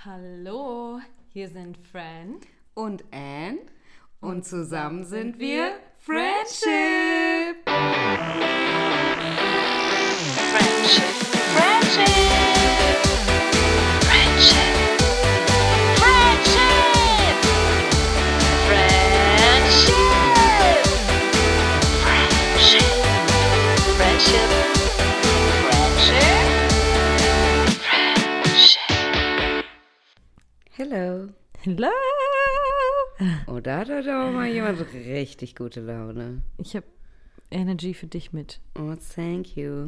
Hallo, hier sind Fran und Anne und zusammen sind wir Friendship. Friendship. Friendship. Friendship. Friendship. Friendship. Friendship. Friendship. Friendship. Hello. Hello. Oh, da hat heute auch mal jemand richtig gute Laune. Ich habe Energy für dich mit. Oh, thank you.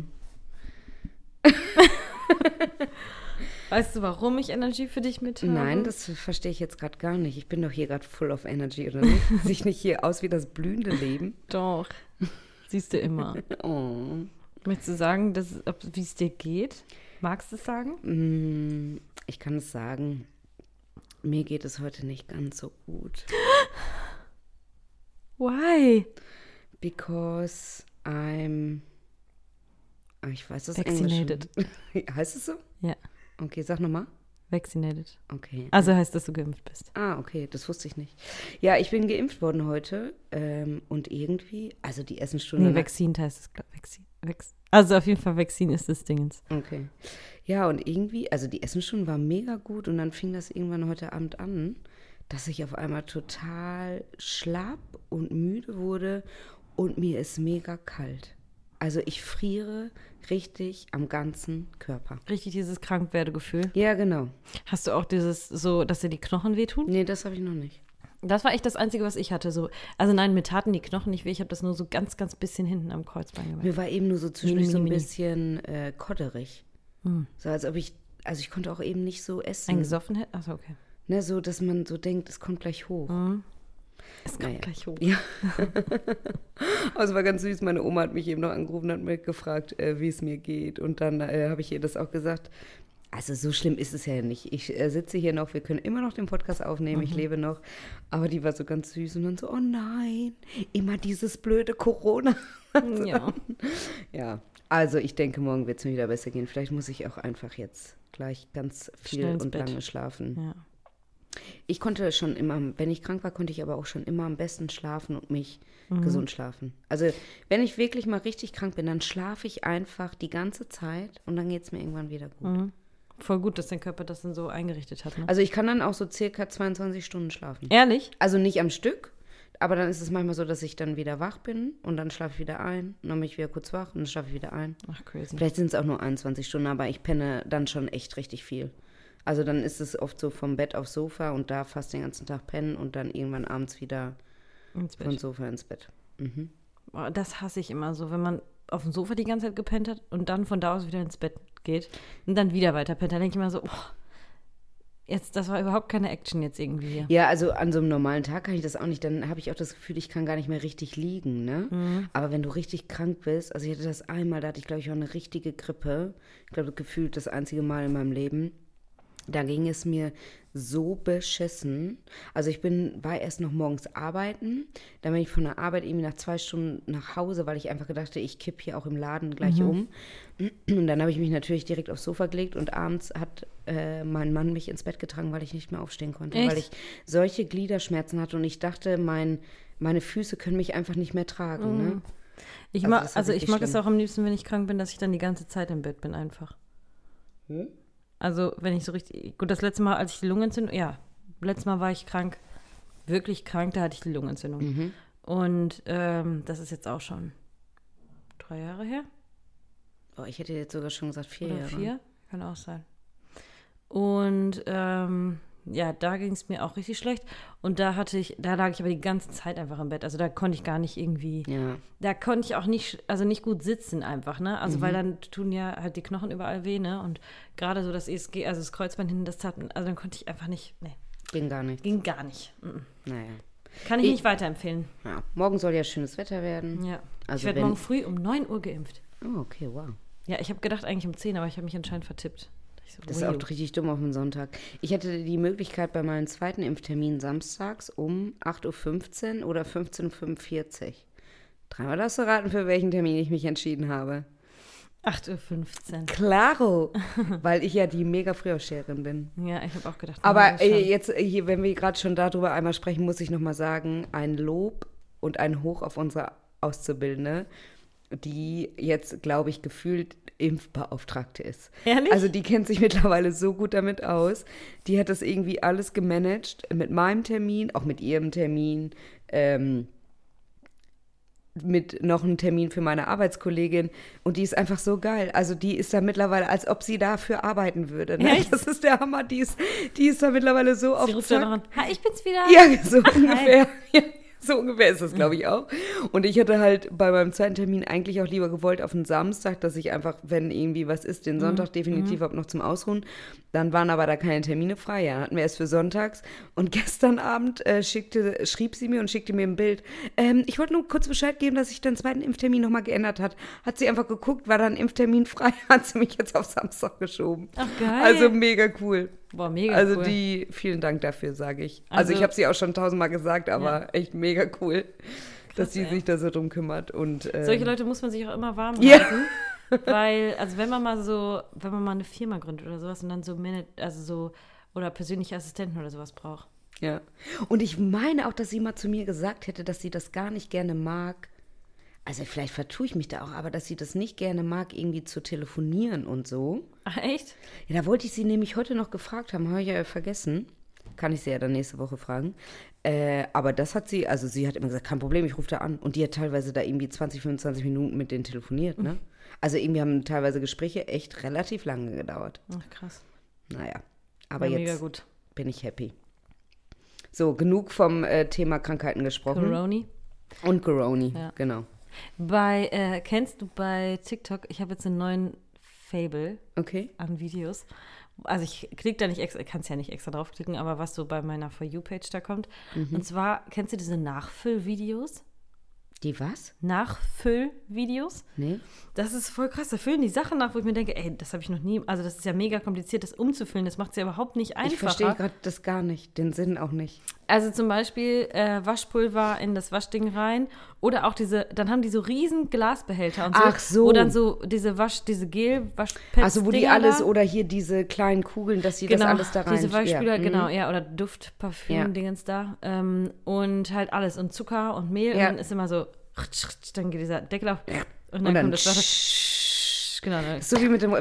Weißt du, warum ich Energy für dich mit habe? Nein, das verstehe ich jetzt gerade gar nicht. Ich bin doch hier gerade full of energy, oder nicht? Sehe ich nicht hier aus wie das blühende Leben? Doch. Siehst du immer. Oh. Möchtest du sagen, wie es dir geht? Magst du es sagen? Ich kann es sagen. Mir geht es heute nicht ganz so gut. Why? Because I'm... Ich weiß das Vaccinated. Englisch. Heißt es so? Ja, Okay, sag nochmal. vaccinated. Okay. Also heißt, dass du geimpft bist. Okay, das wusste ich nicht. Ja, ich bin geimpft worden heute und irgendwie, also die Essensstunde... Nee, Vaccine heißt es, glaube ich. Also auf jeden Fall, Vaccine ist das Dingens. Okay. Ja, und irgendwie, also die Essensstunde war mega gut und dann fing das irgendwann heute Abend an, dass ich auf einmal total schlapp und müde wurde und mir ist mega kalt. Also ich friere richtig am ganzen Körper. Richtig dieses Krankwerdegefühl. Ja, genau. Hast du auch dieses so, dass dir die Knochen wehtun? Nee, das habe ich noch nicht. Das war echt das Einzige, was ich hatte. So, also nein, mir taten die Knochen nicht weh. Ich habe das nur so ganz, ganz bisschen hinten am Kreuzbein gemerkt. Mir war eben nur so zwischendurch so ein Mini. bisschen kodderig. So als ob ich konnte auch eben nicht so essen. Eingesoffen hätte? Achso, okay. Ne, so, dass man so denkt, es kommt gleich hoch. Es kommt Naja. gleich hoch. Ja. Aber es war ganz süß. Meine Oma hat mich eben noch angerufen und hat mich gefragt, wie es mir geht. Und dann habe ich ihr das auch gesagt. Also so schlimm ist es ja nicht. Ich sitze hier noch, wir können immer noch den Podcast aufnehmen, ich lebe noch. Aber die war so ganz süß und dann so, oh nein, immer dieses blöde Corona. Ja. Ja, also ich denke, morgen wird es mir wieder besser gehen. Vielleicht muss ich auch einfach jetzt gleich ganz viel Schnell ins und Bett. lange schlafen. Ja. Ich konnte schon immer, wenn ich krank war, konnte ich aber auch schon immer am besten schlafen und mich gesund schlafen. Also wenn ich wirklich mal richtig krank bin, dann schlafe ich einfach die ganze Zeit und dann geht es mir irgendwann wieder gut. Voll gut, dass dein Körper das dann so eingerichtet hat. Ne? Also ich kann dann auch so circa 22 Stunden schlafen. Ehrlich? Also nicht am Stück, aber dann ist es manchmal so, dass ich dann wieder wach bin und dann schlafe ich wieder ein und dann bin ich wieder kurz wach und dann schlafe ich wieder ein. Ach, crazy. Vielleicht sind es auch nur 21 Stunden, aber ich penne dann schon echt richtig viel. Also dann ist es oft so vom Bett aufs Sofa und da fast den ganzen Tag pennen und dann irgendwann abends wieder Ins Bett. vom Sofa ins Bett. Boah, das hasse ich immer so, wenn man auf dem Sofa die ganze Zeit gepennt hat und dann von da aus wieder ins Bett geht und dann wieder weiter pennt. Da denke ich immer so, jetzt, das war überhaupt keine Action jetzt irgendwie hier. Ja, also an so einem normalen Tag kann ich das auch nicht. Dann habe ich auch das Gefühl, ich kann gar nicht mehr richtig liegen, ne? Aber wenn du richtig krank bist, also ich hatte das einmal, da hatte ich, glaube ich, auch eine richtige Grippe. Ich glaube, gefühlt das einzige Mal in meinem Leben. Da ging es mir so beschissen. Also war erst noch morgens arbeiten. Dann bin ich von der Arbeit irgendwie nach 2 Stunden nach Hause, weil ich einfach gedachte, ich kipp hier auch im Laden gleich um. Und dann habe ich mich natürlich direkt aufs Sofa gelegt und abends hat mein Mann mich ins Bett getragen, weil ich nicht mehr aufstehen konnte. Echt? Weil ich solche Gliederschmerzen hatte und ich dachte, meine Füße können mich einfach nicht mehr tragen. Ne? Ich Also mag, das war also ich richtig mag es schlimm. auch am liebsten, wenn ich krank bin, dass ich dann die ganze Zeit im Bett bin einfach. Also wenn ich so richtig, gut, das letzte Mal, als ich die Lungenentzündung, letztes Mal war ich krank, wirklich krank, da hatte ich die Lungenentzündung. Und das ist jetzt auch schon 3 Jahre her. Oh, ich hätte jetzt sogar schon gesagt 4 Oder Jahre. 4, kann auch sein. Und da ging es mir auch richtig schlecht. Und da lag ich aber die ganze Zeit einfach im Bett. Also da konnte ich gar nicht irgendwie, Ja. da konnte ich auch nicht gut sitzen einfach, ne? Also weil dann tun ja halt die Knochen überall weh, ne? Und gerade so das ESG, also das Kreuzbein hinten, das tat, also dann konnte ich einfach nicht, ne, Ging gar nicht. ging gar nicht. Naja. Kann ich nicht weiterempfehlen. Ja. Morgen soll ja schönes Wetter werden. Ja. Also Ich werde morgen früh um 9 Uhr geimpft. Oh, okay, wow. Ja, ich habe gedacht eigentlich um 10, aber ich habe mich anscheinend vertippt. Ich so, Das ist auch richtig dumm auf dem Sonntag. Ich hatte die Möglichkeit bei meinem zweiten Impftermin samstags um 8:15 Uhr oder 15:45 Uhr. Dreimal darfst du raten, für welchen Termin ich mich entschieden habe. 8:15 Uhr. Klaro, weil ich ja die mega Frühaufsteherin bin. Ja, ich habe auch gedacht. Aber schon. jetzt, hier, wenn wir gerade schon darüber einmal sprechen, muss ich nochmal sagen, ein Lob und ein Hoch auf unsere Auszubildende, die jetzt, glaube ich, gefühlt Impfbeauftragte ist. Ehrlich? Also die kennt sich mittlerweile so gut damit aus. Die hat das irgendwie alles gemanagt mit meinem Termin, auch mit ihrem Termin, mit noch einem Termin für meine Arbeitskollegin. Und die ist einfach so geil. Also die ist da mittlerweile, als ob sie dafür arbeiten würde. Ne? Echt? Das ist der Hammer. Die ist da mittlerweile so auf Sie ruft dann noch an. Ha, ich bin's wieder. Ja, so ungefähr. Ja, so ungefähr ist das, glaube ich, auch. Und ich hätte halt bei meinem zweiten Termin eigentlich auch lieber gewollt auf den Samstag, dass ich einfach, wenn irgendwie was ist, den Sonntag definitiv habe noch zum Ausruhen. Dann waren aber da keine Termine frei. Ja, dann hatten wir erst für sonntags. Und gestern Abend schrieb sie mir und schickte mir ein Bild. Ich wollte nur kurz Bescheid geben, dass sich den zweiten Impftermin nochmal geändert hat. Hat sie einfach geguckt, war dann Impftermin frei, hat sie mich jetzt auf Samstag geschoben. Ach, geil. Also mega cool. Boah, mega Also cool. vielen Dank dafür, sage ich. Also ich habe sie auch schon 1000-mal gesagt, aber echt mega cool, dass sie sich da so drum kümmert. Und, Solche Leute muss man sich auch immer warm Ja. halten. Weil, also wenn man mal eine Firma gründet oder sowas und dann oder persönliche Assistenten oder sowas braucht. Ja. Und ich meine auch, dass sie mal zu mir gesagt hätte, dass sie das gar nicht gerne mag. Also vielleicht vertue ich mich da auch, aber dass sie das nicht gerne mag, irgendwie zu telefonieren und so. Ach, echt? Ja, da wollte ich sie nämlich heute noch gefragt haben, habe ich ja vergessen. Kann ich sie ja dann nächste Woche fragen. Aber das hat sie, also sie hat immer gesagt, kein Problem, ich rufe da an. Und die hat teilweise da irgendwie 20, 25 Minuten mit denen telefoniert, ne? Also irgendwie haben teilweise Gespräche echt relativ lange gedauert. Ach, krass. Naja, aber Ja, mega jetzt gut. bin ich happy. So, genug vom Thema Krankheiten gesprochen. Coroni. Und Coroni, Ja. genau. Kennst du bei TikTok, ich habe jetzt einen neuen Fable Okay. an Videos. Also ich klicke da nicht extra, kannst ja nicht extra draufklicken, aber was so bei meiner For You-Page da kommt. Und zwar, kennst du diese Nachfüllvideos? Die was? Nachfüllvideos? Nee. Das ist voll krass. Da füllen die Sachen nach, wo ich mir denke, ey, das habe ich noch nie. Also, das ist ja mega kompliziert, das umzufüllen. Das macht es ja überhaupt nicht einfacher. Ich verstehe gerade das gar nicht, den Sinn auch nicht. Also, zum Beispiel Waschpulver in das Waschding rein. Oder auch dann haben die so riesen Glasbehälter und so. Ach so. Wo dann so diese Gel-Waschpads. Also wo die alles, oder hier diese kleinen Kugeln, dass sie das alles da rein... diese Weichspüler, ja. genau, ja, oder Duftparfüm-Dingens da. Und halt alles. Und Zucker und Mehl. Ja. Und dann ist immer so, dann geht dieser Deckel auf. Und dann kommt das Wasser. Genau. Dann, So wie mit dem,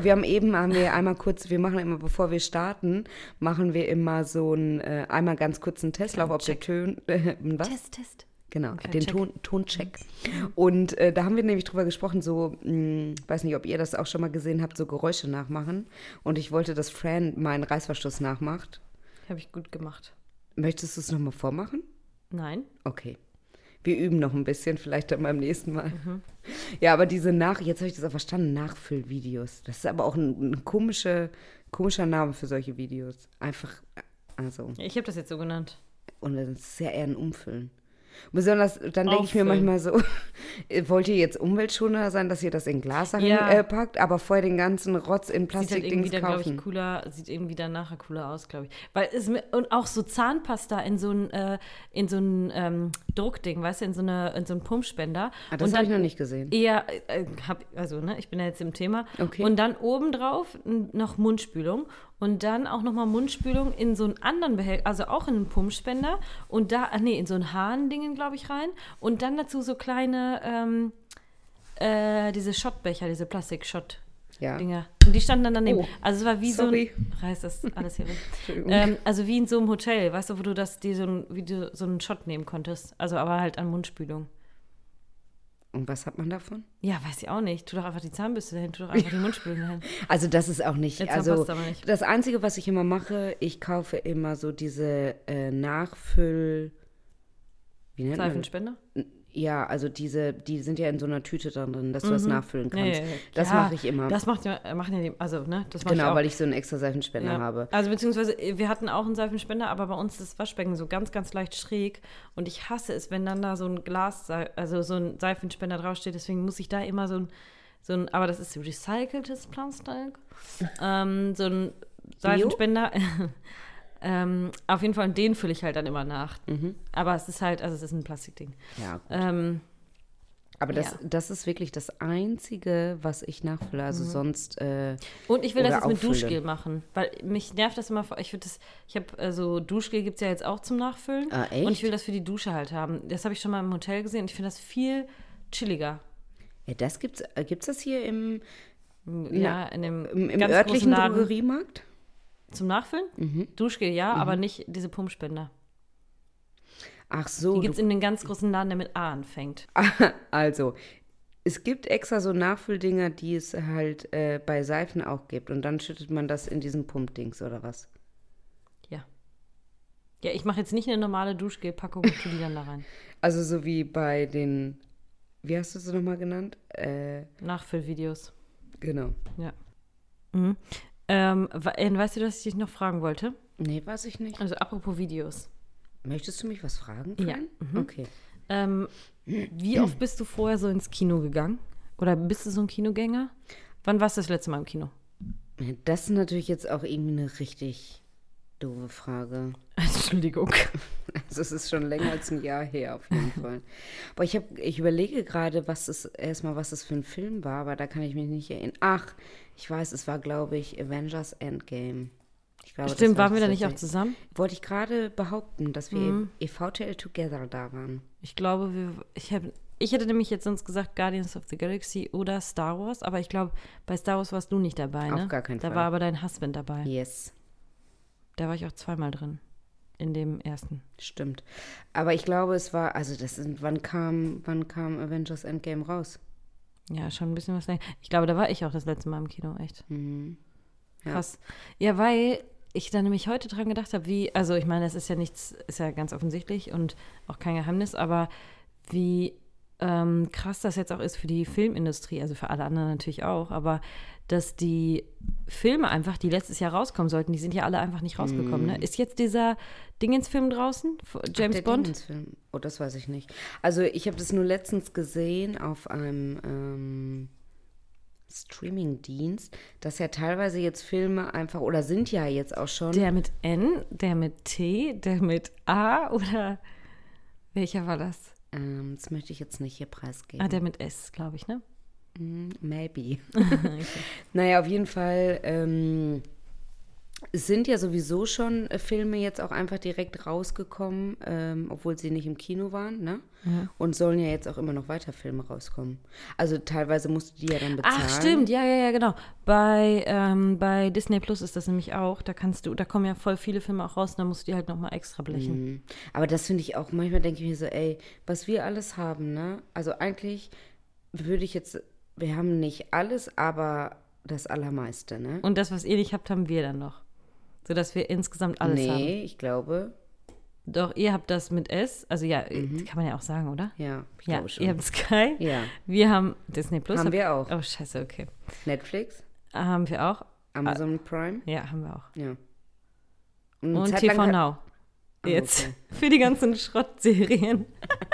wir machen immer, bevor wir starten, machen wir immer so einmal ganz kurz einen Testlauf, ob der Ton, was? Test. Genau, Okay, den check. Toncheck. Und da haben wir nämlich drüber gesprochen, so, weiß nicht, ob ihr das auch schon mal gesehen habt, so Geräusche nachmachen. Und ich wollte, dass Fran meinen Reißverschluss nachmacht. habe ich gut gemacht. Möchtest du es nochmal vormachen? Nein. Okay. Wir üben noch ein bisschen, vielleicht dann beim nächsten Mal. Ja, aber jetzt habe ich das auch verstanden, Nachfüllvideos. Das ist aber auch ein komischer Name für solche Videos. Einfach, also, Ich habe das jetzt so genannt. und das ist ja eher ein Umfüllen. Besonders, dann denke ich mir Auffüllen. manchmal so, wollt ihr jetzt umweltschonender sein, dass ihr das in Glassachen Ja. packt, aber vorher den ganzen Rotz in Sieht halt irgendwie Plastikdings dann, glaube kaufen? ich, cooler, sieht irgendwie dann nachher cooler aus, glaube ich. Und auch so Zahnpasta in so ein Druckding, weißt du, in so einen Pumpspender. Ah, das Und habe ich dann noch nicht gesehen. eher, ich bin ja jetzt im Thema. Okay. Und dann obendrauf noch Mundspülung. Und dann auch nochmal Mundspülung in so einen anderen Behälter, also auch in einen Pumpspender. Und in so ein Haarendingen, glaube ich, rein. Und dann dazu so kleine, diese Schottbecher, diese Plastik-Shot-Dinger. Ja. Und die standen dann daneben. Oh, Also es war wie sorry. reiß das alles hier weg. Entschuldigung. Also wie in so einem Hotel, weißt du, wo du wie du so einen Shot nehmen konntest. Also aber halt an Mundspülung. Und was hat man davon? Ja, weiß ich auch nicht. Tu doch einfach die Zahnbürste dahin, tu doch einfach die Mundspülung dahin. Also das ist auch nicht, Der also Zahnpasta aber nicht. das Einzige, was ich immer mache, ich kaufe immer so diese Nachfüll, wie nennt man das? Seifenspender? Ja, also die sind ja in so einer Tüte drin, dass du das nachfüllen kannst. Ja. Das Ja, mache ich immer. Das machen ja die, also, ne, das mache ich Genau, auch. weil ich so einen extra Seifenspender Ja. habe. Also beziehungsweise, wir hatten auch einen Seifenspender, aber bei uns ist das Waschbecken so ganz, ganz leicht schräg. Und ich hasse es, wenn dann da so ein so ein Seifenspender draufsteht. Deswegen muss ich da immer so ein aber das ist recyceltes Plastik. So ein Seifenspender. Auf jeden Fall, und den fülle ich halt dann immer nach. Aber es ist halt, also es ist ein Plastikding. Ja, gut. Aber Ja. das ist wirklich das Einzige, was ich nachfülle. Also sonst. Und ich will das Oder jetzt mit auffülle. Duschgel machen, weil mich nervt das immer. Ich habe so Duschgel gibt es ja jetzt auch zum Nachfüllen. Ah, echt? Und ich will das für die Dusche halt haben. Das habe ich schon mal im Hotel gesehen und ich finde das viel chilliger. Ja, das gibt's das hier im Ja, in dem im ganz örtlichen großen Laden. Drogeriemarkt? Zum Nachfüllen? Duschgel ja, aber nicht diese Pumpspender. Ach so. Die gibt es in den ganz großen Laden, der mit A anfängt. Also, es gibt extra so Nachfülldinger, die es halt bei Seifen auch gibt. Und dann schüttet man das in diesen Pumpdings oder was? Ja. Ja, ich mache jetzt nicht eine normale Duschgel-Packung und tue die dann da rein. Also so wie bei den, wie hast du sie nochmal genannt? Nachfüllvideos. Genau. Ja. Mhm. Weißt du, was ich dich noch fragen wollte? Nee, weiß ich nicht. Also apropos Videos. Möchtest du mich was fragen? Ja. Fran? Okay. Wie oft bist du vorher so ins Kino gegangen? Oder bist du so ein Kinogänger? Wann warst du das letzte Mal im Kino? Das ist natürlich jetzt auch irgendwie eine richtig doofe Frage. Entschuldigung. Also es ist schon länger als ein Jahr her auf jeden Fall. Aber ich überlege gerade, was es für ein Film war, aber da kann ich mich nicht erinnern. Ach, ich weiß, es war, glaube ich, Avengers Endgame. Ich glaube, Stimmt, das war waren wir da nicht auch tatsächlich- zusammen? Wollte ich gerade behaupten, dass wir EVTL Together da waren. Ich glaube, ich hätte nämlich jetzt sonst gesagt Guardians of the Galaxy oder Star Wars, aber ich glaube, bei Star Wars warst du nicht dabei, ne? Auf gar keinen Da Fall. war aber dein Husband dabei. Yes, Da war ich auch zweimal drin. In dem ersten. stimmt. Aber ich glaube, es war, also wann kam Avengers Endgame raus? Ja, schon ein bisschen was länger. Ich glaube, da war ich auch das letzte Mal im Kino, echt. Ja. Krass. Ja, weil ich da nämlich heute dran gedacht habe, also ich meine, das ist ja nichts, ist ja ganz offensichtlich und auch kein Geheimnis, aber wie krass das jetzt auch ist für die Filmindustrie, also für alle anderen natürlich auch, aber dass die Filme einfach, die letztes Jahr rauskommen sollten, die sind ja alle einfach nicht rausgekommen. Ne? Ist jetzt dieser Dingens-Film draußen, James Der Bond? Demons-Film. Oh, das weiß ich nicht. Also ich habe das nur letztens gesehen auf einem Streaming-Dienst, dass ja teilweise jetzt Filme einfach, oder sind ja jetzt auch schon. Der mit N, der mit T, der mit A oder welcher war das? Das möchte ich jetzt nicht hier preisgeben. Ah, der mit S, glaube ich, ne? Maybe. Naja, auf jeden Fall es sind ja sowieso schon Filme jetzt auch einfach direkt rausgekommen, obwohl sie nicht im Kino waren, ne? Ja. Und sollen ja jetzt auch immer noch weiter Filme rauskommen. Also teilweise musst du die ja dann bezahlen. Ach, stimmt, ja, genau. Bei Disney Plus ist das nämlich auch. Da kommen ja voll viele Filme auch raus und da musst du die halt nochmal extra blechen. Aber das finde ich auch, manchmal denke ich mir so, ey, was wir alles haben, ne? Also eigentlich würde ich jetzt, wir haben nicht alles, aber das Allermeiste, ne? Und das, was ihr nicht habt, haben wir dann noch. Sodass wir insgesamt alles haben. Nee, ich glaube, Doch, ihr habt das mit S. Also ja, kann man ja auch sagen, oder? ja, ich Ja, glaube schon. ihr habt Sky. Ja. Wir haben Disney Plus. Haben wir auch. Oh, scheiße, okay. Netflix, Haben wir auch. Amazon Prime, Ja, haben wir auch. ja. Und eine Zeit TV lang Now. Ah, Jetzt. okay. Für die ganzen Schrottserien.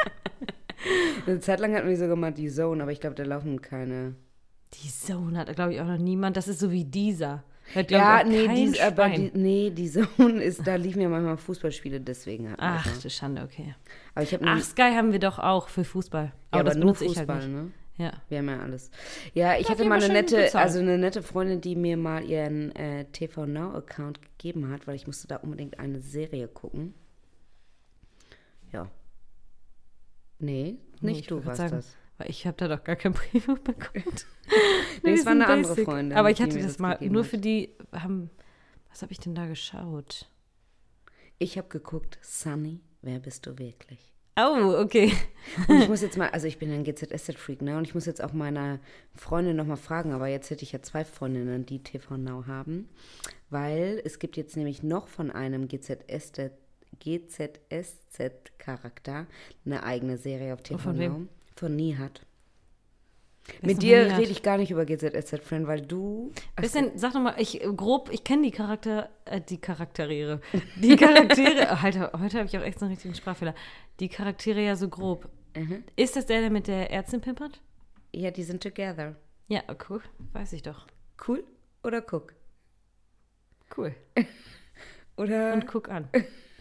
Eine Zeit lang hatten wir sogar mal die Zone, aber ich glaube, da laufen keine. Die Zone hat, glaube ich, auch noch niemand. Das ist so wie dieser. Hört, glaub Ja, ich, auch nee, kein Schwein. die Zone ist, da liefen ja manchmal Fußballspiele, deswegen hatten wir Ach, das. du Schande, okay. Aber ich habe Ach, Sky haben wir doch auch für Fußball. Aber das nur benutze ich Fußball, halt nicht. ne? Ja. Wir haben ja alles. Ja, ich Ja, hatte die mal haben eine wir schön bezahlt. nette Freundin, die mir mal ihren TV Now-Account gegeben hat, weil ich musste da unbedingt eine Serie gucken. Ja. Nee, nicht ich du wollte warst sagen, das. Weil ich habe da doch gar kein Premium bekommen. Nee, es war sind eine andere basic. Freundin, Aber ich die hatte mir das das mal, gegeben nur hat. für die was habe ich denn da geschaut? Ich habe geguckt, Sunny, wer bist du wirklich? Oh, okay. Und ich muss jetzt mal, also ich bin ein GZSZ-Freak, ne? Und ich muss jetzt auch meiner Freundin nochmal fragen, aber jetzt hätte ich ja 2 Freundinnen, die TV Now haben. Weil es gibt jetzt nämlich noch von einem GZSZ-Charakter eine eigene Serie auf TV von Now. wem? Von Nihat. Wer ist Mit noch dir Nihat? rede ich gar nicht über GZSZ-Friend, weil du. Sag doch mal, ich kenne die Charaktere. Heute habe ich auch echt so einen richtigen Sprachfehler. Die Charaktere ja so grob. Ist das der mit der Ärztin pimpert? Ja, die sind together. Ja, cool. Weiß ich doch. Cool oder guck? Cool. Oder, Und guck an.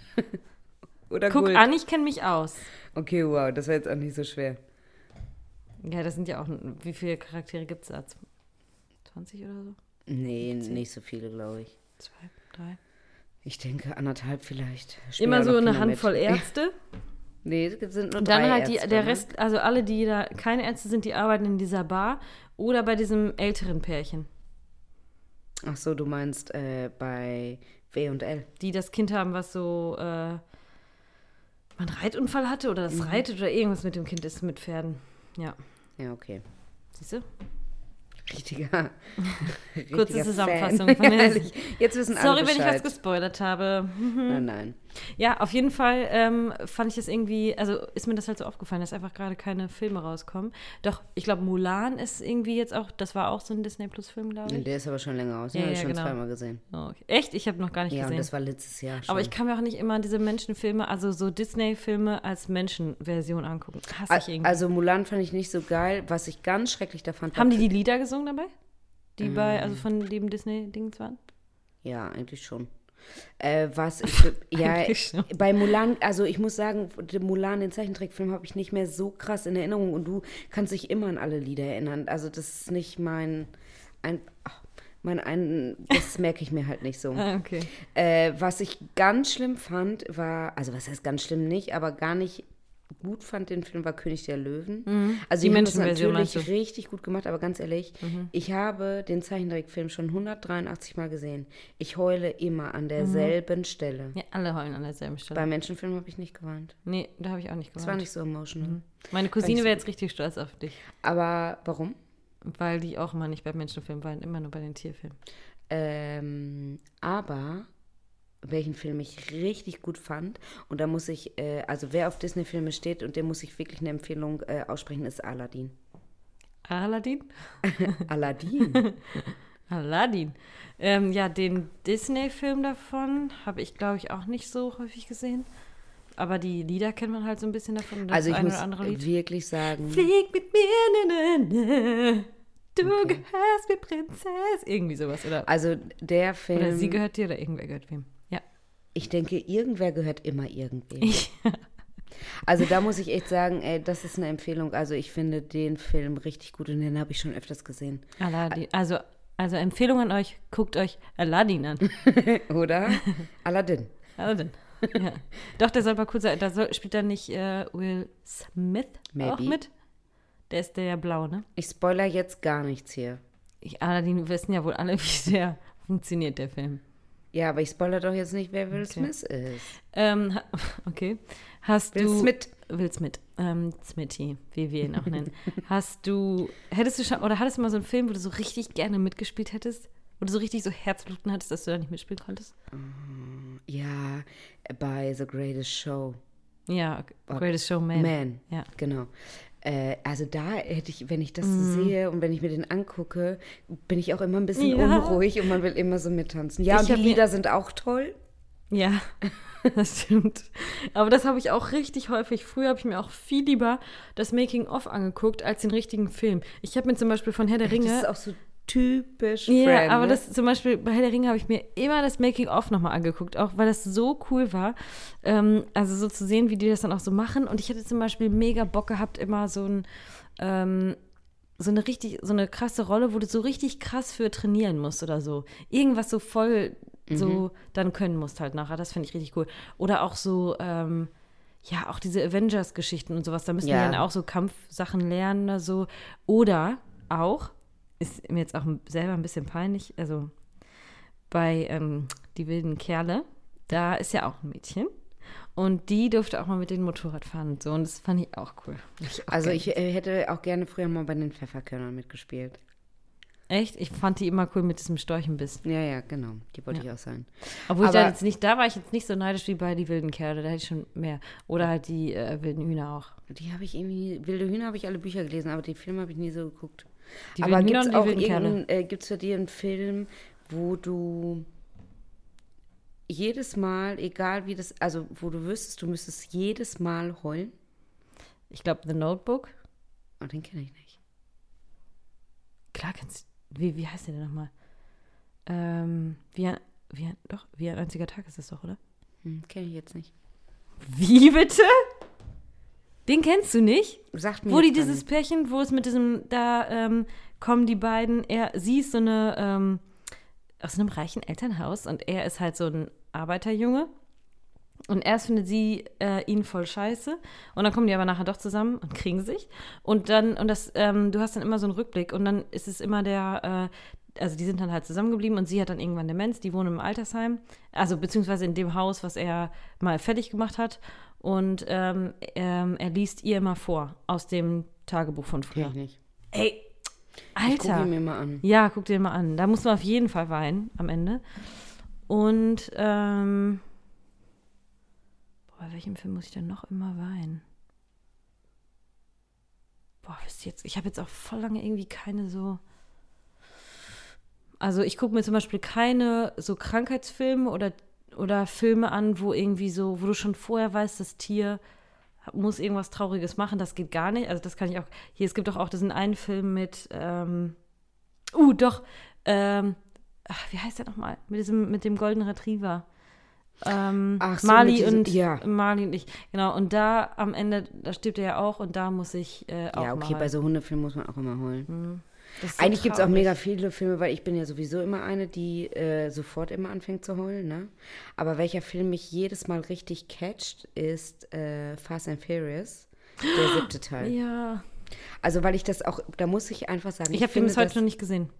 oder Guck Guld? an, ich kenne mich aus. Okay, wow, das war jetzt auch nicht so schwer. Ja, das sind ja auch, wie viele Charaktere gibt es da? 20 oder so? Nee, nicht so viele, glaube ich. 2, 3. Ich denke, 1,5 vielleicht. Spielen Immer auch so noch eine Kinder Handvoll mit. Ärzte. Nee, es sind nur Und 3 dann halt Ärzte, der ne? Rest, also alle, die da keine Ärzte sind, die arbeiten in dieser Bar oder bei diesem älteren Pärchen, Ach so, du meinst bei W&L. die das Kind haben, was so einen Reitunfall hatte oder das reitet oder irgendwas mit dem Kind ist mit Pferden. Ja, Ja, okay. siehst du? Richtiger Kurze Zusammenfassung Fan. von der. Ehrlich, jetzt wissen alle Sorry, wenn ich Bescheid. was gespoilert habe. Nein. Ja, auf jeden Fall fand ich das irgendwie, also ist mir das halt so aufgefallen, dass einfach gerade keine Filme rauskommen. Doch, ich glaube, Mulan ist irgendwie jetzt auch, das war auch so ein Disney-Plus-Film, glaube ich. Der ist aber schon länger aus. Den Ja, habe ich ja, schon genau. zweimal gesehen. Oh, okay. Echt? Ich habe noch gar nicht Ja, und gesehen. das war letztes Jahr schon. Aber ich kann mir auch nicht immer diese Menschenfilme, also so Disney-Filme als Menschenversion angucken. Hasse ich irgendwie. Also Mulan fand ich nicht so geil. Was ich ganz schrecklich da fand, war Haben die Lieder gesungen dabei? Die also von dem Disney-Dings waren? Ja, eigentlich schon. Was ich, ja, Eigentlich schon. bei Mulan, also ich muss sagen, den Mulan, den Zeichentrickfilm, habe ich nicht mehr so krass in Erinnerung und du kannst dich immer an alle Lieder erinnern. Also das ist nicht das merke ich mir halt nicht so. Ah, okay. Was ich ganz schlimm fand, war, also was heißt ganz schlimm nicht, aber gar nicht gut fand den Film, war König der Löwen. Also Die die haben das Menschenversion, natürlich meinst du? richtig gut gemacht, aber ganz ehrlich, ich habe den Zeichentrickfilm schon 183 Mal gesehen. Ich heule immer an derselben Stelle. Ja, alle heulen an derselben Stelle. Bei Menschenfilmen habe ich nicht geweint. Nee, da habe ich auch nicht Das war geweint. nicht so emotional. Meine Cousine wäre jetzt richtig stolz auf dich, Aber warum? weil die auch immer nicht bei Menschenfilmen weint, immer nur bei den Tierfilmen. Aber welchen Film ich richtig gut fand, und da muss ich, also wer auf Disney-Filme steht, und dem muss ich wirklich eine Empfehlung aussprechen, ist Aladdin. Aladdin? Aladdin? Aladdin. Ja, den Disney-Film davon habe ich, glaube ich, auch nicht so häufig gesehen. Aber die Lieder kennt man halt so ein bisschen davon. Das Also ich ein muss oder andere Lied. wirklich sagen, Flieg mit mir, ne. Du gehörst mir, Prinzess. Irgendwie sowas, oder? also der Oder Film, sie gehört dir oder irgendwer gehört wem. Ja. ich denke, irgendwer gehört immer irgendwem. Also da muss ich echt sagen, ey, das ist eine Empfehlung. Also ich finde den Film richtig gut und den habe ich schon öfters gesehen. Aladdin. Also Empfehlung an euch, guckt euch Aladdin an. Oder? Aladdin. Aladdin. Ja. Doch, der soll mal cool sein. Spielt da nicht Will Smith auch Maybe. mit? Der ist der ja blau, ne? Ich spoiler jetzt gar nichts hier. Aladdin, wir wissen ja wohl alle, wie sehr funktioniert der Film. Ja, aber ich spoilere doch jetzt nicht, wer Will Smith ist. Okay. Hast Will du... Smith. Will Smith. Smitty, wie wir ihn auch nennen. Hattest du mal so einen Film, wo du so richtig gerne mitgespielt hättest? Wo du so richtig so Herzbluten hattest, dass du da nicht mitspielen konntest? Ja, bei The Greatest Show. Ja, Greatest Showman. Man, Ja. genau. Also da hätte ich, wenn ich das so sehe und wenn ich mir den angucke, bin ich auch immer ein bisschen Ja. unruhig und man will immer so mittanzen. Ja, Ich und die hab mir- Lieder sind auch toll. Ja, das stimmt. Aber das habe ich auch richtig häufig. Früher habe ich mir auch viel lieber das Making-of angeguckt als den richtigen Film. Ich habe mir zum Beispiel von Herr der Ringe... Das ist auch so typisch Ja, Fran, aber ne? das zum Beispiel bei Herr der Ringe habe ich mir immer das Making-of nochmal angeguckt, auch weil das so cool war. Also so zu sehen, wie die das dann auch so machen. Und ich hätte zum Beispiel mega Bock gehabt, immer so eine krasse Rolle, wo du so richtig krass für trainieren musst oder so. Irgendwas so voll so dann können musst halt nachher. Das finde ich richtig cool. Oder auch so, ja, auch diese Avengers-Geschichten und sowas. Da müssen wir Ja. dann auch so Kampfsachen lernen oder so. Oder auch, ist mir jetzt auch selber ein bisschen peinlich, also bei Die wilden Kerle, da ist ja auch ein Mädchen. Und die durfte auch mal mit dem Motorrad fahren und so. Und das fand ich auch cool. Also ich hätte auch gerne früher mal bei den Pfefferkörnern mitgespielt. Echt? Ich fand die immer cool mit diesem Storchenbiss. Ja, ja, genau. Die wollte ich auch sein. Obwohl Aber- da war ich jetzt nicht so neidisch wie bei Die wilden Kerle, da hätte ich schon mehr. Oder halt die wilden Hühner auch. Die habe ich irgendwie, Wilde Hühner habe ich alle Bücher gelesen, aber die Filme habe ich nie so geguckt. Die Aber wilden gibt Hühner es und die auch wilden Kerle. gibt's für dich einen Film, wo du jedes Mal, egal wie das, also wo du wüsstest, du müsstest jedes Mal heulen? Ich glaube, The Notebook. Oh, den kenne ich nicht. Klar kennst du. Wie heißt der denn nochmal? Wie ein einziger Tag ist das doch, oder? Kenne ich jetzt nicht. Wie bitte? Den kennst du nicht? Sagt mir Wo die jetzt dieses Pärchen, wo es mit diesem, da kommen die beiden, sie ist so eine, aus einem reichen Elternhaus und er ist halt so ein Arbeiterjunge. Und erst findet sie ihn voll scheiße. Und dann kommen die aber nachher doch zusammen und kriegen sich. Und dann, du hast dann immer so einen Rückblick. Und dann ist es immer also die sind dann halt zusammengeblieben und sie hat dann irgendwann Demenz. Die wohnen im Altersheim. Also beziehungsweise in dem Haus, was er mal fertig gemacht hat. Und er liest ihr immer vor aus dem Tagebuch von früher. Kenn ich nicht. Ey, Alter. Ich gucke ihn mir mal an. Ja, guck dir mal an. Da muss man auf jeden Fall weinen am Ende. Und, bei welchem Film muss ich denn noch immer weinen? Wisst ihr jetzt, ich habe jetzt auch voll lange irgendwie keine so. Also ich gucke mir zum Beispiel keine so Krankheitsfilme oder Filme an, wo irgendwie so, wo du schon vorher weißt, das Tier muss irgendwas Trauriges machen. Das geht gar nicht. Also das kann ich auch. Hier, es gibt doch auch diesen einen Film mit, wie heißt der nochmal? Mit dem Golden Retriever. Ach so, Marley ja. Marley und ich, genau. Und da am Ende, da stirbt er ja auch und da muss ich auch Ja, okay, mal bei so Hundefilmen muss man auch immer heulen. Das ist so Eigentlich gibt es auch traurig. mega viele Filme, weil ich bin ja sowieso immer eine, die sofort immer anfängt zu heulen, ne? Aber welcher Film mich jedes Mal richtig catcht, ist Fast and Furious, der 7. Teil. Ja. Also weil ich das auch, da muss ich einfach sagen, Ich habe den bis finde heute noch nicht gesehen.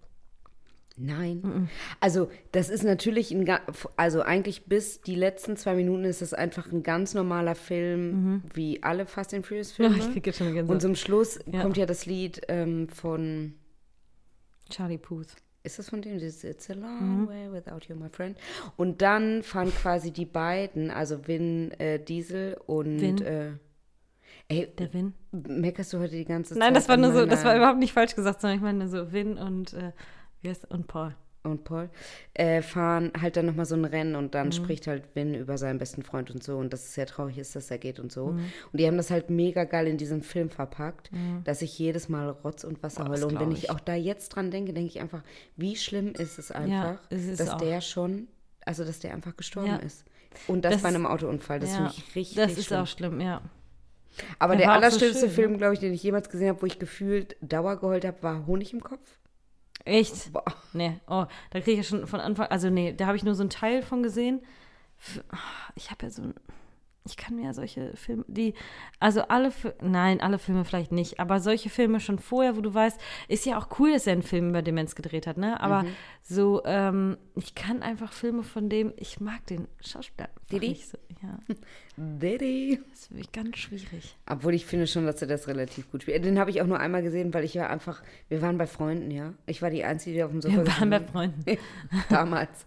Nein. Also, das ist natürlich also eigentlich bis die letzten 2 Minuten ist das einfach ein ganz normaler Film, wie alle Fast and Furious Filme. Ja, ich krieg jetzt schon eine Gänsehaut. Und zum Schluss Ja. kommt ja das Lied von, Charlie Puth. ist das von dem? Dieses It's a long way without you, my friend. Und dann fahren quasi die beiden, also Vin Diesel und Vin? ey, Der Vin? meckerst du heute die ganze Zeit? Nein, das war an nur so, das war meiner- überhaupt nicht falsch gesagt, sondern ich meine so Vin und, und Paul. und Paul, fahren halt dann nochmal so ein Rennen und dann spricht halt Vin über seinen besten Freund und so und dass es sehr traurig ist, dass er geht und so. Und die haben das halt mega geil in diesem Film verpackt, dass ich jedes Mal Rotz und Wasser Boah, das heule. Und wenn glaub ich ich. auch da jetzt dran denke, denke ich einfach, wie schlimm ist es einfach, es ist dass auch. der schon, also dass der einfach gestorben Ja. ist. Und das Das- bei einem Autounfall, das Ja, finde ich richtig das ist schlimm. auch schlimm, ja. Aber Der der war auch so allerschlimmste schön, Film, glaube ich, den ich jemals gesehen habe, wo ich gefühlt Dauergeheult habe, war Honig im Kopf. Echt? Boah. Nee, da kriege ich ja schon von Anfang, also nee, da habe ich nur so einen Teil von gesehen. Ich habe ja so ein, ich kann mir ja solche Filme, also alle Filme vielleicht nicht, aber solche Filme schon vorher, wo du weißt, ist ja auch cool, dass er einen Film über Demenz gedreht hat, ne? Aber so, ich kann einfach Filme von dem, ich mag den Schauspieler einfach Didi? nicht so, ja, Diddy. das ist wirklich ganz schwierig. Obwohl ich finde schon, dass er das relativ gut spielt. Den habe ich auch nur einmal gesehen, weil wir waren bei Freunden, ja. Ich war die Einzige, die auf dem Sofa Wir waren bei gesessen Freunden. hat. Damals.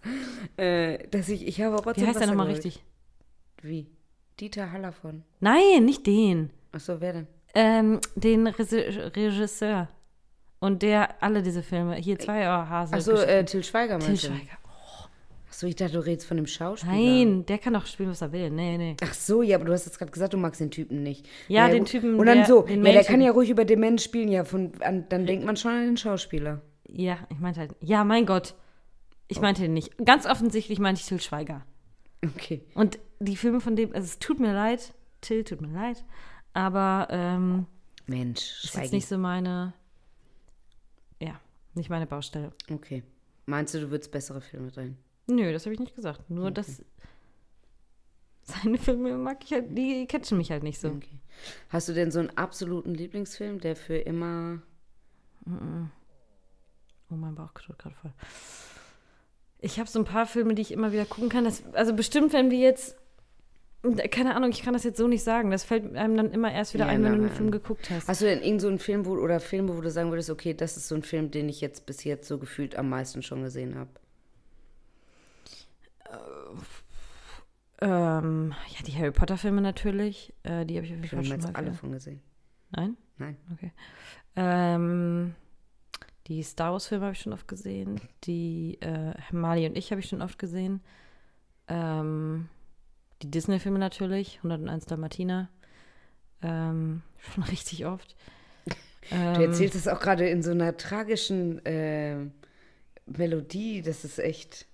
Ich habe Rotz Wie und heißt der Wasser nochmal geholt. richtig? Wie? Dieter Hallervon. Nein, nicht den. Achso, wer denn? Den Regisseur. Und der alle diese Filme. Hier zwei Hase. Achso, Til Schweiger Til meinst du? Schweiger. Achso, ich dachte, du redest von dem Schauspieler. Nein, der kann doch spielen, was er will. Nee. Ach so, ja, aber du hast jetzt gerade gesagt, du magst den Typen nicht. Ja, Naja, den gut. Typen, Und dann der- so, den ja, der Menschen. kann ja ruhig über Demenz spielen, ja, dann denkt man schon an den Schauspieler. Ja, ich meinte halt. Ja, mein Gott. Ich meinte den nicht. Ganz offensichtlich meinte ich Til Schweiger. Okay. Und die Filme von dem, also es tut mir leid, Till, tut mir leid, aber Mensch, ist jetzt Schweigi. nicht so meine, nicht meine Baustelle. Okay. Meinst du, du würdest bessere Filme drehen? Nö, das habe ich nicht gesagt. Nur, dass seine Filme mag ich halt, die catchen mich halt nicht so. Okay. Hast du denn so einen absoluten Lieblingsfilm, der für immer... Oh, mein Bauch tut gerade voll. Ich habe so ein paar Filme, die ich immer wieder gucken kann. Also bestimmt, wenn wir jetzt, keine Ahnung, ich kann das jetzt so nicht sagen. Das fällt einem dann immer erst wieder Ja, ein, wenn du nein, einen Film geguckt hast. Hast du denn irgend so einen Film oder Filme, wo du sagen würdest, okay, das ist so ein Film, den ich jetzt bis jetzt so gefühlt am meisten schon gesehen habe? Ja, die Harry Potter-Filme natürlich. Die habe ich auf jeden Ich Fall habe schon jetzt mal alle gesehen. von gesehen. Nein? Nein. Okay. Die Star Wars-Filme habe ich schon oft gesehen. Die Marley und ich habe ich schon oft gesehen. Die Disney-Filme natürlich. 101 Dalmatiner. Schon richtig oft. Du erzählst es auch gerade in so einer tragischen Melodie. Das ist echt...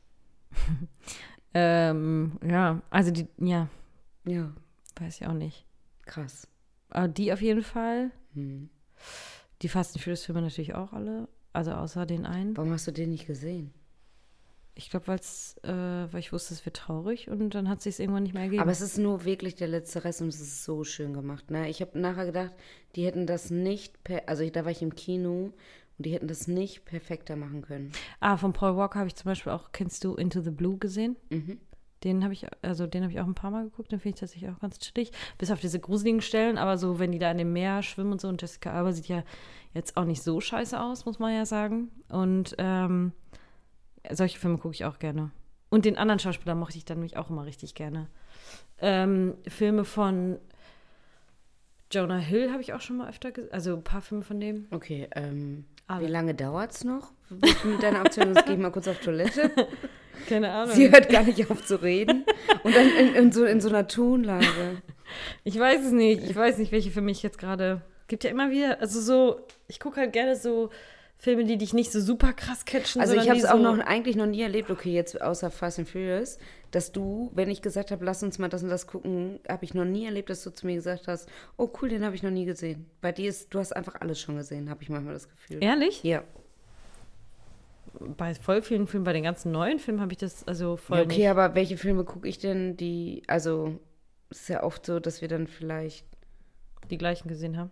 Ja, also ja, Ja, weiß ich auch nicht. krass. Die auf jeden Fall. Die Fast and Furious Filme natürlich auch alle. Also außer den einen. Warum hast du den nicht gesehen? Ich glaube, weil ich wusste, es wird traurig und dann hat es sich irgendwann nicht mehr ergeben. Aber es ist nur wirklich der letzte Rest und es ist so schön gemacht. Ne? Ich habe nachher gedacht, die hätten das nicht, also da war ich im Kino und die hätten das nicht perfekter machen können. Von Paul Walker habe ich zum Beispiel auch, kennst du Into the Blue gesehen? Den habe ich auch ein paar Mal geguckt, den finde ich tatsächlich auch ganz chillig. Bis auf diese gruseligen Stellen, aber so, wenn die da in dem Meer schwimmen und so, und Jessica Alba sieht ja jetzt auch nicht so scheiße aus, muss man ja sagen. Und solche Filme gucke ich auch gerne. Und den anderen Schauspieler mochte ich dann nämlich auch immer richtig gerne. Filme von Jonah Hill habe ich auch schon mal öfter gesehen. Also ein paar Filme von dem. Okay, Alle. wie lange dauert's noch mit deiner Option? Jetzt gehe ich mal kurz auf Toilette. Keine Ahnung. Sie hört gar nicht auf zu reden. Und dann in so einer Tonlage. Ich weiß es nicht. Ich weiß nicht, welche für mich jetzt gerade. Gibt ja immer wieder, also so, ich gucke halt gerne so Filme, die dich nicht so super krass catchen. Also ich habe es so auch eigentlich noch nie erlebt, okay, jetzt außer Fast and Furious, dass du, wenn ich gesagt habe, lass uns mal das und das gucken, habe ich noch nie erlebt, dass du zu mir gesagt hast, oh cool, den habe ich noch nie gesehen. Bei dir du hast einfach alles schon gesehen, habe ich manchmal das Gefühl. Ehrlich? Ja. Bei voll vielen Filmen, bei den ganzen neuen Filmen habe ich das also voll Ja, okay, nicht. aber welche Filme gucke ich denn, also es ist ja oft so, dass wir dann vielleicht, Die gleichen gesehen haben.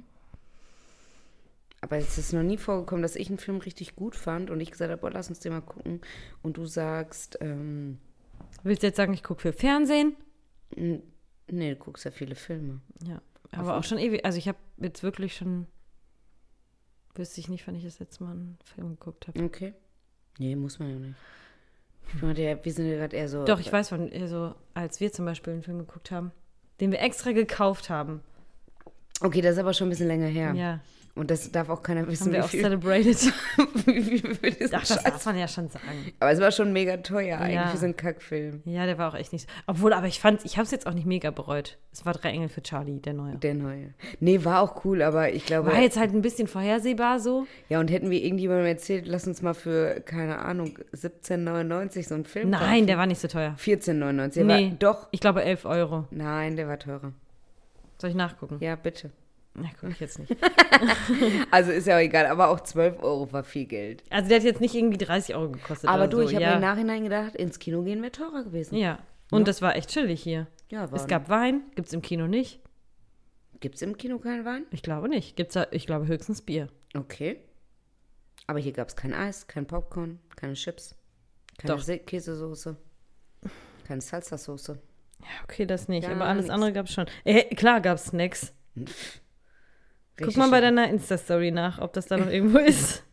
aber es ist noch nie vorgekommen, dass ich einen Film richtig gut fand und ich gesagt habe, boah, lass uns den mal gucken und du sagst, Willst du jetzt sagen, ich gucke für Fernsehen? nee, du guckst ja viele Filme. Ja, aber auch schon ewig. Also ich habe jetzt wirklich schon, wüsste ich nicht, wann ich das letzte Mal einen Film geguckt habe. Okay. Nee, muss man ja nicht. Ich meine, wir sind ja gerade eher so. Doch, ich weiß von, also als wir zum Beispiel einen Film geguckt haben, den wir extra gekauft haben. Okay, das ist aber schon ein bisschen länger her. Ja, Und das darf auch keiner wissen, haben wir wie auch viel. celebrated. wie viel für diesen Ach, das Scheiß. darf man ja schon sagen. Aber es war schon mega teuer eigentlich Ja. für so einen Kackfilm. Ja, der war auch echt nicht. Obwohl, aber ich habe es jetzt auch nicht mega bereut. Es war 3 Engel für Charlie, der neue. Der neue. Nee, war auch cool, aber ich glaube. War jetzt halt ein bisschen vorhersehbar so. Ja, und hätten wir irgendjemandem erzählt, lass uns mal für, keine Ahnung, 17,99 so einen Film Nein, kaufen. der war nicht so teuer. 14,99. Der Nee, war, doch. Ich glaube 11 Euro. Nein, der war teurer. Soll ich nachgucken? Ja, bitte. Na, gucke ich jetzt nicht. Also ist ja auch egal, aber auch 12 Euro war viel Geld. Also der hat jetzt nicht irgendwie 30 Euro gekostet Aber oder du, so. ich habe ja. mir im Nachhinein gedacht, ins Kino gehen wäre teurer gewesen. Ja, und das war echt chillig hier. Ja, war. Es gab Wein, gibt's im Kino nicht. Gibt es im Kino keinen Wein? Ich glaube nicht. Gibt's da, ich glaube höchstens Bier. Okay. Aber hier gab es kein Eis, kein Popcorn, keine Chips, keine Doch. Käsesoße, keine Salsa-Soße. Ja, okay, das nicht. Gar aber alles nix. andere gab's schon. Klar gab's Snacks. Guck Richtig mal bei schön. deiner Insta-Story nach, ob das da noch irgendwo ist.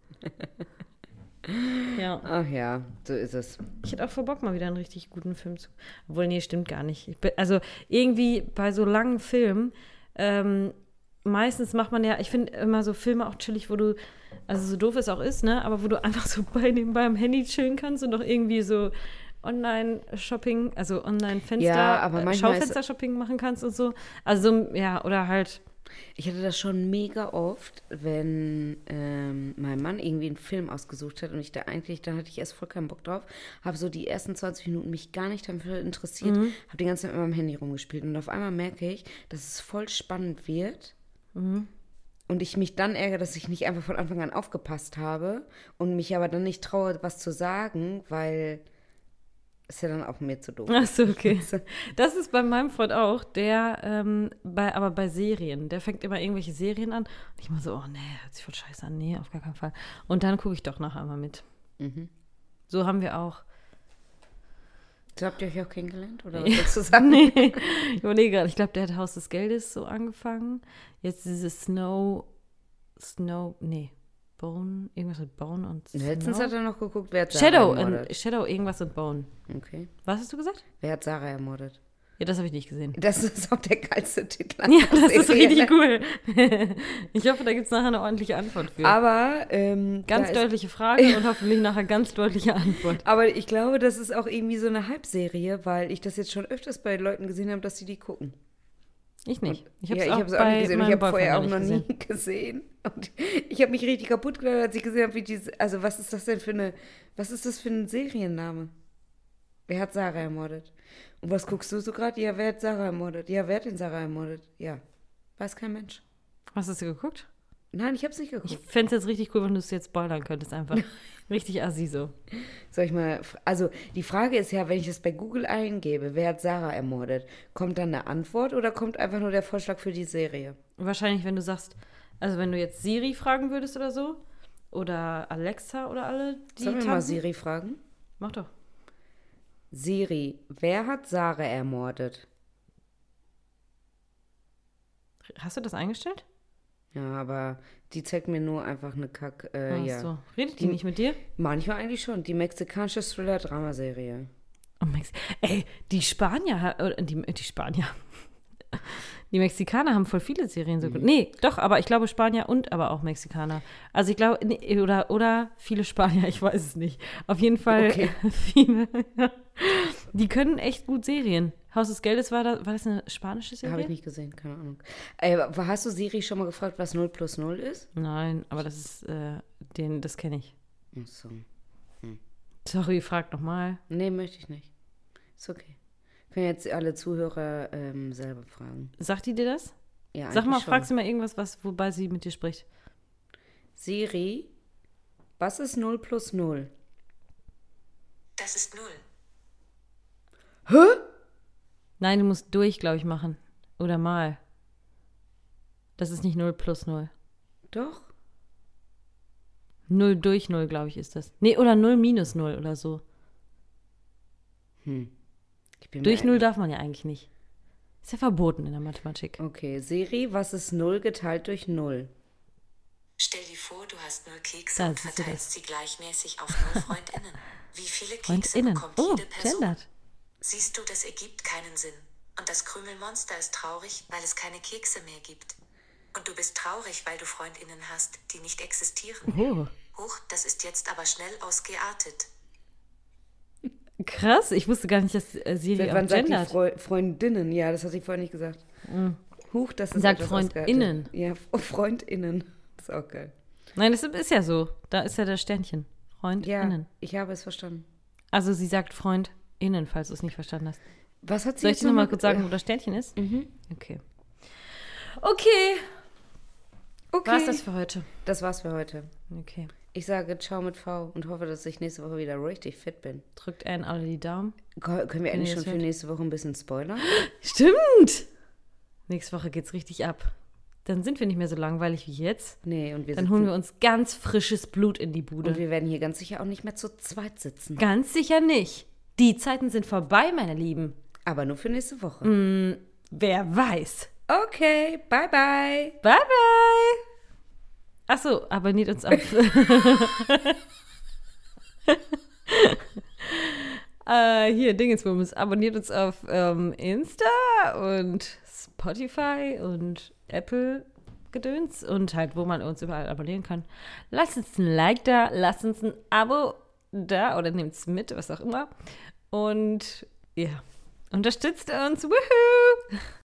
Ja. Ach ja, so ist es. Ich hätte auch voll Bock, mal wieder einen richtig guten Film zu. Obwohl, nee, stimmt gar nicht. Also irgendwie bei so langen Filmen, meistens macht man ja, ich finde immer so Filme auch chillig, wo du, also so doof es auch ist, ne, aber wo du einfach so nebenbei am Handy chillen kannst und noch irgendwie so Online-Shopping, also Online-Fenster, Ja, aber manchmal Schaufenster-Shopping machen kannst und so. Also, ja, oder halt, Ich hatte das schon mega oft, wenn mein Mann irgendwie einen Film ausgesucht hat und dann hatte ich erst voll keinen Bock drauf, habe so die ersten 20 Minuten mich gar nicht dafür interessiert, habe die ganze Zeit mit meinem Handy rumgespielt und auf einmal merke ich, dass es voll spannend wird und ich mich dann ärgere, dass ich nicht einfach von Anfang an aufgepasst habe und mich aber dann nicht traue, was zu sagen, weil ist ja dann auch mir zu doof. ach so, okay. Das ist bei meinem Freund auch, der, aber bei Serien, der fängt immer irgendwelche Serien an und ich immer so, oh nee, hört sich voll scheiße an, nee, auf gar keinen Fall. Und dann gucke ich doch nachher einmal mit. So haben wir auch. So habt ihr euch auch kennengelernt, oder was willst du sagen? Nee, ich überlege gerade, ich glaube, der hat Haus des Geldes so angefangen. Jetzt dieses Bone, irgendwas mit Bone und Letztens Snow. hat er noch geguckt, wer hat Sarah ermordet. Shadow, irgendwas und Bone. Okay. Was hast du gesagt? Wer hat Sarah ermordet? Ja, das habe ich nicht gesehen. Das ist auch der geilste Titel. Ja, das ist Serie, richtig ne? cool. Ich hoffe, da gibt es nachher eine ordentliche Antwort für. Aber Ganz deutliche Frage und hoffentlich nachher ganz deutliche Antwort. Aber ich glaube, das ist auch irgendwie so eine Halbserie, weil ich das jetzt schon öfters bei Leuten gesehen habe, dass die gucken. Ich nicht. Ich Ich habe habe es es auch, auch nicht bei gesehen. Ich meinem habe vorher auch Boyfriend noch nicht nie gesehen. Und ich habe mich richtig kaputt gelacht, als ich gesehen habe, wie diese. Also, was ist das denn was ist das für ein Serienname? Wer hat Sarah ermordet? Und was guckst du so gerade? Ja, wer hat Sarah ermordet? Ja, wer hat denn Sarah ermordet? Ja. Weiß kein Mensch. Hast du es geguckt? Nein, ich habe es nicht geguckt. Ich fände es jetzt richtig cool, wenn du es jetzt spoilern könntest einfach. Richtig assi so. Soll ich mal, also die Frage ist ja, wenn ich das bei Google eingebe, wer hat Sarah ermordet, kommt dann eine Antwort oder kommt einfach nur der Vorschlag für die Serie? Wahrscheinlich, wenn du sagst, also wenn du jetzt Siri fragen würdest oder so, oder Alexa oder alle, die Sollen wir tanzen. mal Siri fragen? Mach doch. Siri, wer hat Sarah ermordet? Hast du das eingestellt? Ja, aber die zeigt mir nur einfach eine Kack, Ach ja. so. Redet die nicht mit dir? Manchmal eigentlich schon. Die mexikanische Thriller-Dramaserie. Oh, ey, die Spanier, die Spanier. Die Mexikaner haben voll viele Serien so gut. Nee, doch, aber ich glaube Spanier und aber auch Mexikaner. Also ich glaube, nee, oder viele Spanier, ich weiß es nicht. Auf jeden Fall viele. Die können echt gut Serien. Haus des Geldes, war das eine spanische Serie? Habe ich nicht gesehen, keine Ahnung. Hast du Siri schon mal gefragt, was 0 plus 0 ist? Nein, aber das ist, das kenne ich. Ach so. Sorry, frag nochmal. Nee, möchte ich nicht. Ist okay. Können jetzt alle Zuhörer selber fragen. Sagt die dir das? Ja, Sag mal, eigentlich frag schon. sie mal irgendwas, wobei sie mit dir spricht. Siri, was ist 0 plus 0? Das ist 0. Hä? Nein, du musst durch, glaube ich, machen. Oder mal. Das ist nicht 0 plus 0. Doch. 0 durch 0, glaube ich, ist das. Nee, oder 0 minus 0 oder so. Ich bin Durch mir 0 darf man ja eigentlich nicht. Ist ja verboten in der Mathematik. Okay, Siri, was ist 0 geteilt durch 0? Stell dir vor, du hast 0 Kekse Da und siehst du verteilst sie gleichmäßig auf 0 Freundinnen. Wie viele Kekse FreundInnen. bekommt Oh, jede Person? gendert. Siehst du, das ergibt keinen Sinn. Und das Krümelmonster ist traurig, weil es keine Kekse mehr gibt. Und du bist traurig, weil du Freundinnen hast, die nicht existieren. Oh, Huch, das ist jetzt aber schnell ausgeartet. krass. Ich wusste gar nicht, dass Siri Seit auch wann sagt die gendert. Freundinnen? Ja, das hat sie vorher nicht gesagt. Huch, das ist Sagt etwas FreundInnen. ausgeartet. Ja, FreundInnen. Das ist auch geil. Nein, das ist ja so. Da ist ja das Sternchen. Ja, FreundInnen. ich habe es verstanden. Also sie sagt FreundInnen, falls du es nicht verstanden hast. Was hat sie Soll ich jetzt dir nochmal noch kurz sagen, wo das Sternchen ist? Okay. Okay. Okay. War's das für heute? Das war's für heute. Okay. Ich sage ciao mit V und hoffe, dass ich nächste Woche wieder richtig fit bin. Drückt allen alle die Daumen. Können wir endlich ihr schon das für hört? nächste Woche ein bisschen spoilern? Stimmt! Nächste Woche geht's richtig ab. Dann sind wir nicht mehr so langweilig wie jetzt. Nee, und wir Dann holen wir uns ganz frisches Blut in die Bude. und wir werden hier ganz sicher auch nicht mehr zu zweit sitzen. Ganz sicher nicht. Die Zeiten sind vorbei, meine Lieben. Aber nur für nächste Woche. Wer weiß. Okay, bye bye. Bye, bye. Achso, abonniert uns auf... hier, Dingensbums. Abonniert uns auf Insta und Spotify und Apple Gedöns und halt, wo man uns überall abonnieren kann. Lasst uns ein Like da, lasst uns ein Abo da oder nehmt es mit, was auch immer. Und ja, unterstützt uns. Woohoo!